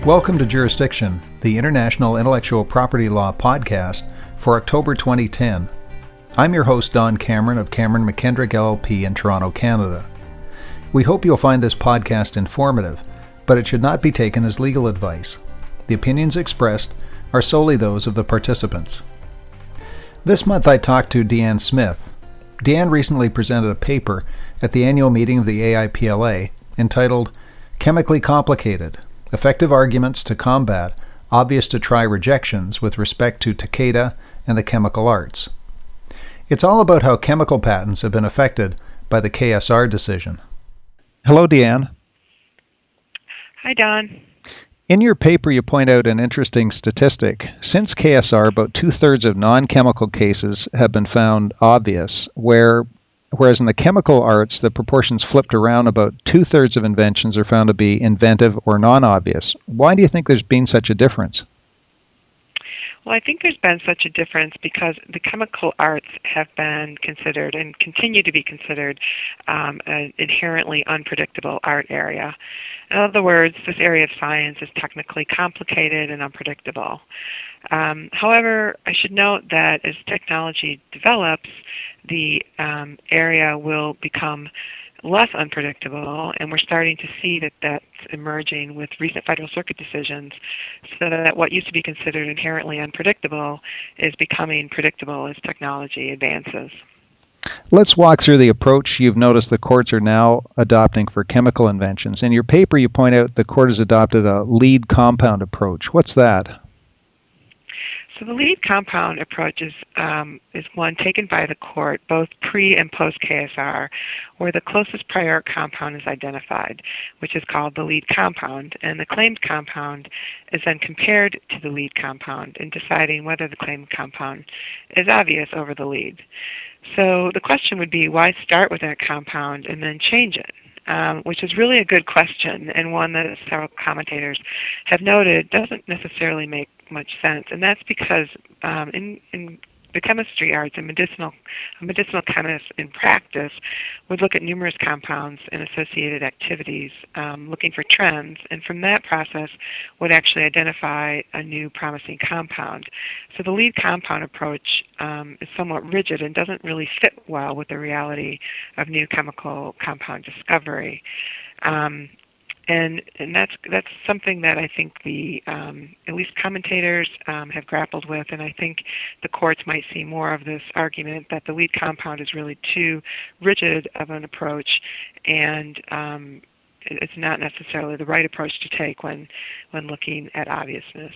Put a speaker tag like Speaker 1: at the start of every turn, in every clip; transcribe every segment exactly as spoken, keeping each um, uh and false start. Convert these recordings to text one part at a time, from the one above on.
Speaker 1: Welcome to Jurisdiction, the International Intellectual Property Law podcast for October twenty ten. I'm your host, Don Cameron of Cameron McKendrick L L P in Toronto, Canada. We hope you'll find this podcast informative, but it should not be taken as legal advice. The opinions expressed are solely those of the participants. This month I talked to Deanne Smith. Deanne recently presented a paper at the annual meeting of the A I P L A entitled Chemically Complicated: Effective Arguments to Combat Obvious to Try Rejections with Respect to Takeda and the Chemical Arts. It's all about how chemical patents have been affected by the K S R decision. Hello, Deanne.
Speaker 2: Hi, Don.
Speaker 1: In your paper, you point out an interesting statistic. Since K S R, about two-thirds of non-chemical cases have been found obvious, where, whereas in the chemical arts, the proportions flipped around. About two-thirds of inventions are found to be inventive or non-obvious. Why do you think there's been such a difference?
Speaker 2: Well, I think there's been such a difference because the chemical arts have been considered and continue to be considered um, an inherently unpredictable art area. In other words, this area of science is technically complicated and unpredictable. Um, however, I should note that as technology develops, the um, area will become less unpredictable, and we're starting to see that that's emerging with recent Federal Circuit decisions, so that what used to be considered inherently unpredictable is becoming predictable as technology advances.
Speaker 1: Let's walk through the approach you've noticed the courts are now adopting for chemical inventions. In your paper, you point out the court has adopted a lead compound approach. What's that?
Speaker 2: So the lead compound approach is, um, is one taken by the court both pre- and post-K S R, where the closest prior art compound is identified, which is called the lead compound, and the claimed compound is then compared to the lead compound in deciding whether the claimed compound is obvious over the lead. So the question would be, why start with that compound and then change it? Um, which is really a good question, and one that several commentators have noted doesn't necessarily make much sense. And that's because um, in, in the chemistry arts and medicinal medicinal chemists in practice would look at numerous compounds and associated activities, um, looking for trends, and from that process would actually identify a new promising compound. So the lead compound approach um, is somewhat rigid and doesn't really fit well with the reality of new chemical compound discovery. Um, And and that's that's something that I think the um, at least commentators um, have grappled with, and I think the courts might see more of this argument that the lead compound is really too rigid of an approach, and um, it's not necessarily the right approach to take when when looking at obviousness.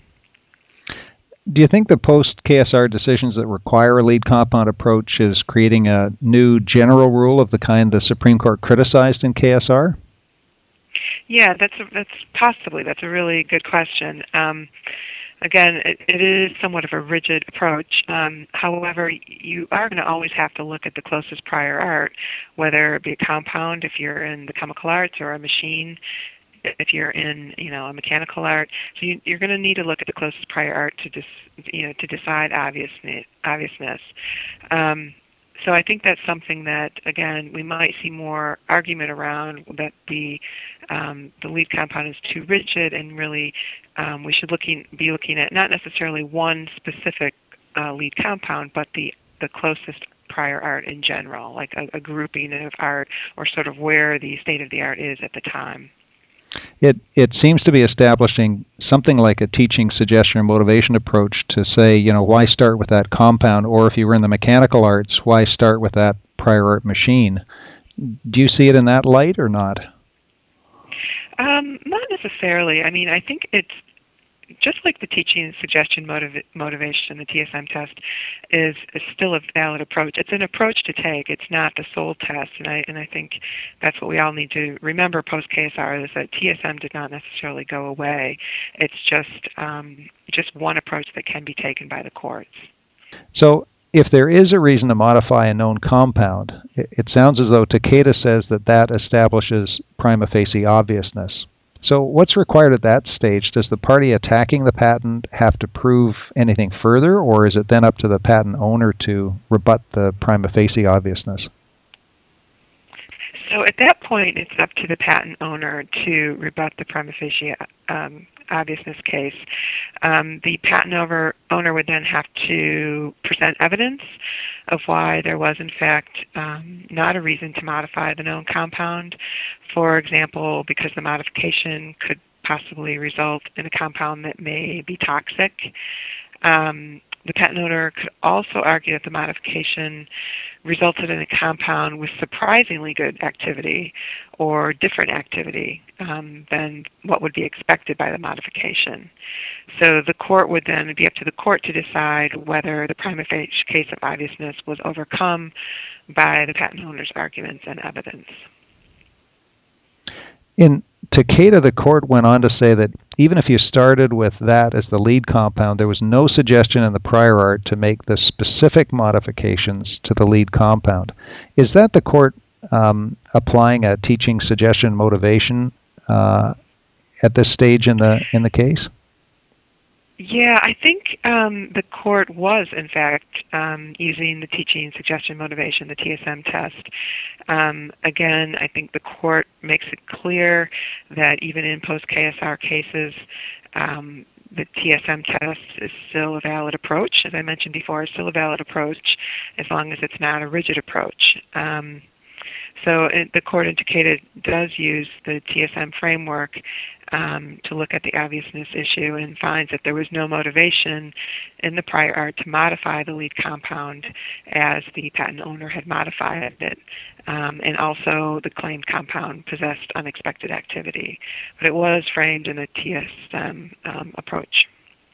Speaker 1: Do you think the post-K S R decisions that require a lead compound approach is creating a new general rule of the kind the Supreme Court criticized in K S R?
Speaker 2: Yeah, that's a, that's possibly that's a really good question. Um, again, it, it is somewhat of a rigid approach. Um, however, you are going to always have to look at the closest prior art, whether it be a compound if you're in the chemical arts, or a machine if you're in, you know, a mechanical art. So you, you're going to need to look at the closest prior art to dis, you know, to decide obviousness. obviousness. Um, So I think that's something that, again, we might see more argument around, that the um, the lead compound is too rigid, and really um, we should looking be looking at not necessarily one specific uh, lead compound, but the, the closest prior art in general, like a, a grouping of art, or sort of where the state of the art is at the time.
Speaker 1: It it seems to be establishing something like a teaching, suggestion, or motivation approach to say, you know, why start with that compound, or if you were in the mechanical arts, why start with that prior art machine? Do you see it in that light or not?
Speaker 2: Um, not necessarily. I mean, I think it's just like the teaching, suggestion, motiv- motivation, the T S M test is, is still a valid approach. It's an approach to take. It's not the sole test, and I and I think that's what we all need to remember post-K S R, is that T S M did not necessarily go away. It's just um, just one approach that can be taken by the courts.
Speaker 1: So if there is a reason to modify a known compound, it, it sounds as though Takeda says that that establishes prima facie obviousness. So what's required at that stage? Does the party attacking the patent have to prove anything further, or is it then up to the patent owner to rebut the prima facie obviousness?
Speaker 2: So at that point, it's up to the patent owner to rebut the prima facie um, obviousness case, um, the patent over, owner would then have to present evidence of why there was, in fact, um, not a reason to modify the known compound. For example, because the modification could possibly result in a compound that may be toxic. Um, the patent owner could also argue that the modification resulted in a compound with surprisingly good activity or different activity um, than what would be expected by the modification. So the court would then be up to the court to decide whether the prima facie case of obviousness was overcome by the patent owner's arguments and evidence.
Speaker 1: In Takeda, the court went on to say that even if you started with that as the lead compound, there was no suggestion in the prior art to make the specific modifications to the lead compound. Is that the court um, applying a teaching suggestion motivation uh, at this stage in the in the case?
Speaker 2: Yeah, I think um, the court was, in fact, um, using the teaching suggestion motivation, the T S M test. Um, again, I think the court makes it clear that even in post-K S R cases, um, the T S M test is still a valid approach. As I mentioned before, it's still a valid approach as long as it's not a rigid approach. Um, So it, the court in Takeda does use the T S M framework um, to look at the obviousness issue and finds that there was no motivation in the prior art to modify the lead compound as the patent owner had modified it. Um, and also the claimed compound possessed unexpected activity. But it was framed in a T S M um, approach.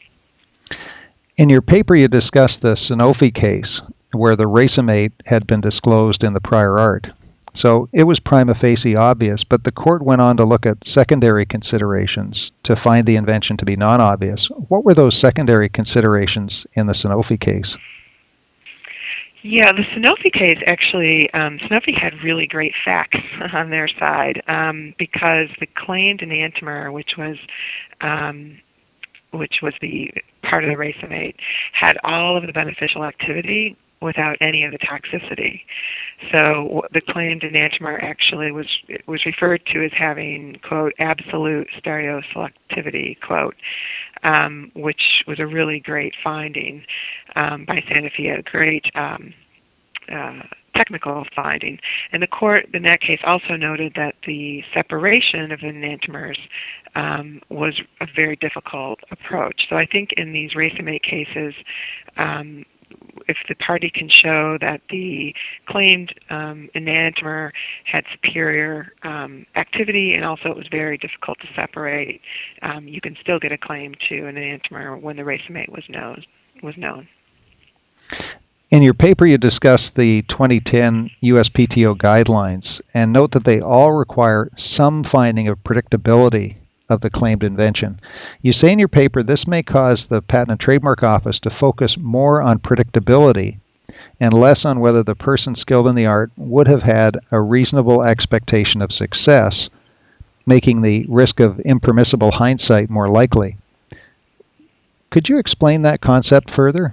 Speaker 1: In your paper, you discussed the Sanofi case where the racemate had been disclosed in the prior art. So it was prima facie obvious, but the court went on to look at secondary considerations to find the invention to be non-obvious. What were those secondary considerations in the Sanofi case?
Speaker 2: Yeah, the Sanofi case actually, um, Sanofi had really great facts on their side um, because the claimed enantiomer, which was um, which was the part of the racemate, had all of the beneficial activity without any of the toxicity. So the claimed enantiomer actually was was referred to as having, quote, absolute stereoselectivity, quote, um, which was a really great finding um, by Sanofi, a great um, uh, technical finding. And the court in that case also noted that the separation of enantiomers um, was a very difficult approach. So I think in these racemate cases, um, if the party can show that the claimed um, enantiomer had superior um, activity and also it was very difficult to separate, um, you can still get a claim to an enantiomer when the racemate was known. Was known.
Speaker 1: In your paper, you discussed the twenty ten U S P T O guidelines and note that they all require some finding of predictability of the claimed invention. You say in your paper this may cause the Patent and Trademark Office to focus more on predictability and less on whether the person skilled in the art would have had a reasonable expectation of success, making the risk of impermissible hindsight more likely. Could you explain that concept further?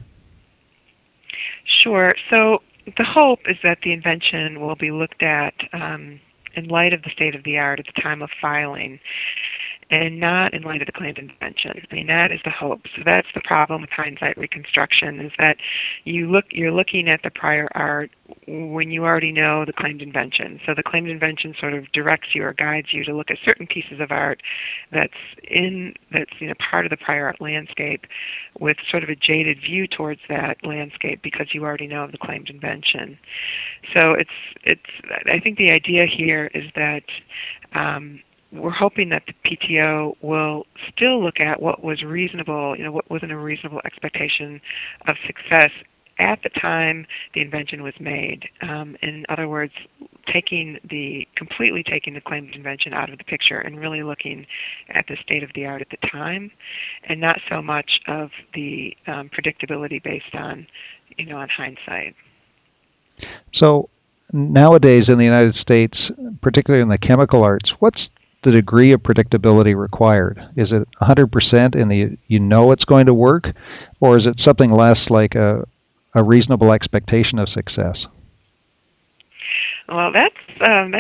Speaker 2: Sure. So the hope is that the invention will be looked at um, in light of the state of the art at the time of filing, and not in light of the claimed invention. I mean, that is the hope. So that's the problem with hindsight reconstruction, is that you look, you're looking at the prior art when you already know the claimed invention. So the claimed invention sort of directs you or guides you to look at certain pieces of art that's in, that's, you know, part of the prior art landscape with sort of a jaded view towards that landscape because you already know of the claimed invention. So it's, it's, I think the idea here is that um, we're hoping that the P T O will still look at what was reasonable, you know, what wasn't a reasonable expectation of success at the time the invention was made. Um, in other words, taking the completely taking the claimed invention out of the picture and really looking at the state of the art at the time, and not so much of the um, predictability based on, you know, on hindsight.
Speaker 1: So nowadays in the United States, particularly in the chemical arts, what's the degree of predictability required? Is it one hundred percent in the you know it's going to work, or is it something less like a, a reasonable expectation of success?
Speaker 2: Well, that's um, that's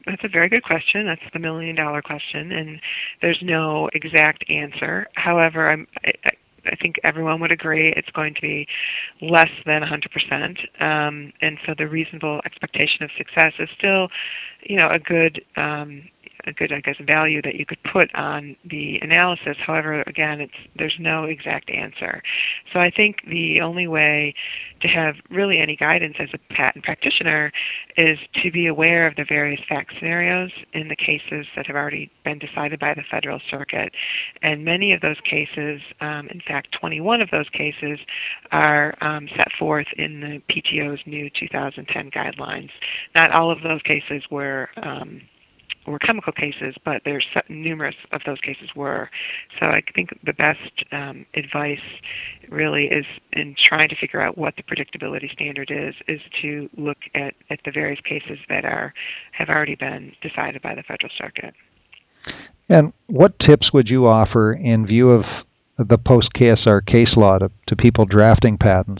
Speaker 2: that's a very good question. That's the million dollar question, and there's no exact answer. However, I'm, I, I think everyone would agree it's going to be less than one hundred percent, um, and so the reasonable expectation of success is still, you know, a good, um, a good, I guess, value that you could put on the analysis. However, again, it's there's no exact answer. So I think the only way to have really any guidance as a patent practitioner is to be aware of the various fact scenarios in the cases that have already been decided by the Federal Circuit. And many of those cases, um, in fact, twenty-one of those cases, are um, set forth in the P T O's new two thousand ten guidelines. Not all of those cases were um, were chemical cases, but there's numerous of those cases were. So I think the best um, advice really is in trying to figure out what the predictability standard is, is to look at, at the various cases that are have already been decided by the Federal Circuit.
Speaker 1: And what tips would you offer in view of the post-K S R case law to, to people drafting patents?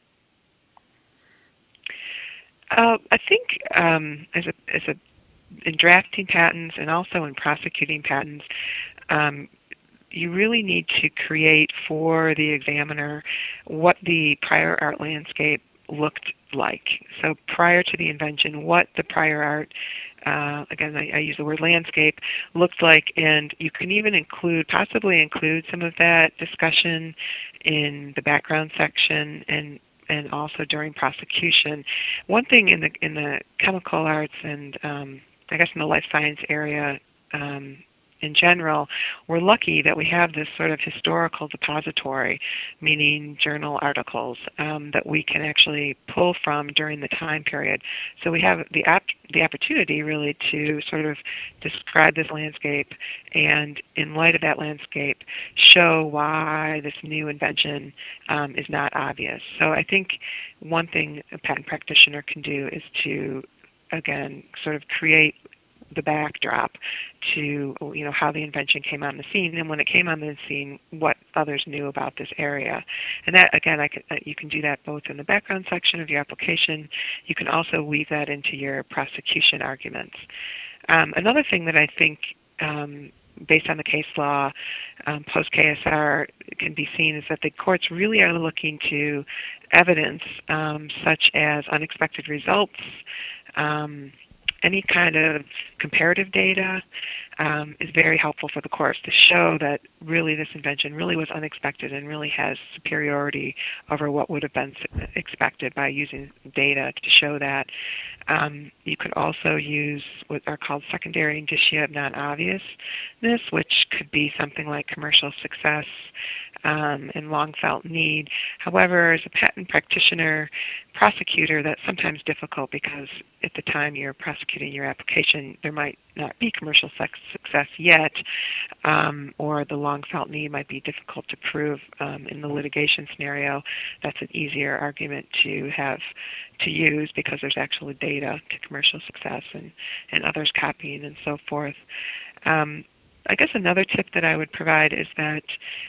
Speaker 2: Uh, I think um, as a as a in drafting patents and also in prosecuting patents, um, you really need to create for the examiner what the prior art landscape looked like. So prior to the invention, what the prior art, uh, again, I, I use the word landscape, looked like, and you can even include, possibly include some of that discussion in the background section and and also during prosecution. One thing in the in the chemical arts and um, I guess in the life science area um, in general, we're lucky that we have this sort of historical depository, meaning journal articles um, that we can actually pull from during the time period. So we have the ap- the opportunity really to sort of describe this landscape and in light of that landscape show why this new invention um, is not obvious. So I think one thing a patent practitioner can do is to again, sort of create the backdrop to, you know, how the invention came on the scene, and when it came on the scene, what others knew about this area. And that, again, I can, you can do that both in the background section of your application. You can also weave that into your prosecution arguments. Um, another thing that I think, um, based on the case law, um, post-K S R can be seen is that the courts really are looking to evidence um, such as unexpected results, um, any kind of comparative data um, is very helpful for the courts to show that really this invention really was unexpected and really has superiority over what would have been expected by using data to show that. Um, you could also use what are called secondary indicia of non-obviousness, which could be something like commercial success um, and long-felt need. However, as a patent practitioner, prosecutor, that's sometimes difficult because at the time you're prosecuting your application, there might not be commercial success yet, um, or the long-felt need might be difficult to prove um, in the litigation scenario. That's an easier argument to have to use because there's actually data to commercial success and, and others copying and so forth. Um, I guess another tip that I would provide is that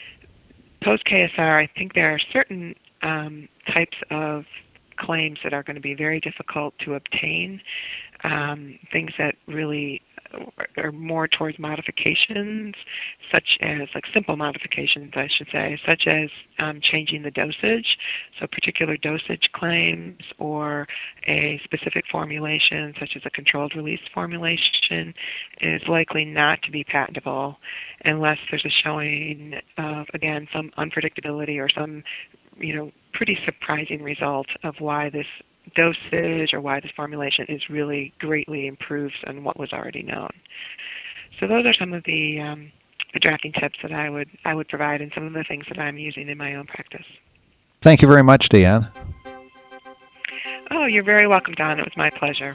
Speaker 2: post-K S R, I think there are certain um, types of claims that are going to be very difficult to obtain, um, things that really are more towards modifications, such as, like simple modifications, I should say, such as um, changing the dosage, so particular dosage claims or a specific formulation, such as a controlled release formulation, is likely not to be patentable unless there's a showing of, again, some unpredictability or some, you know, pretty surprising result of why this dosage or why this formulation is really greatly improves on what was already known. So those are some of the, um, the drafting tips that I would I would provide and some of the things that I'm using in my own practice.
Speaker 1: Thank you very much, Deanne.
Speaker 2: Oh, you're very welcome, Don. It was my pleasure.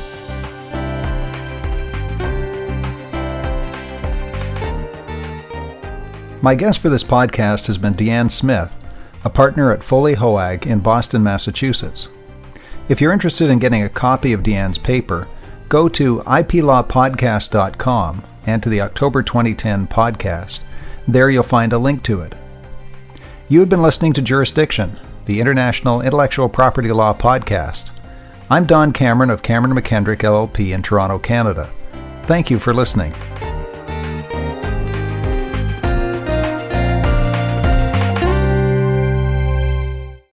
Speaker 1: My guest for this podcast has been Deanne Smith, a partner at Foley Hoag in Boston, Massachusetts. If you're interested in getting a copy of Deanne's paper, go to I P law podcast dot com and to the October twenty ten podcast. There you'll find a link to it. You have been listening to Jurisdiction, the International Intellectual Property Law Podcast. I'm Don Cameron of Cameron McKendrick L L P in Toronto, Canada. Thank you for listening.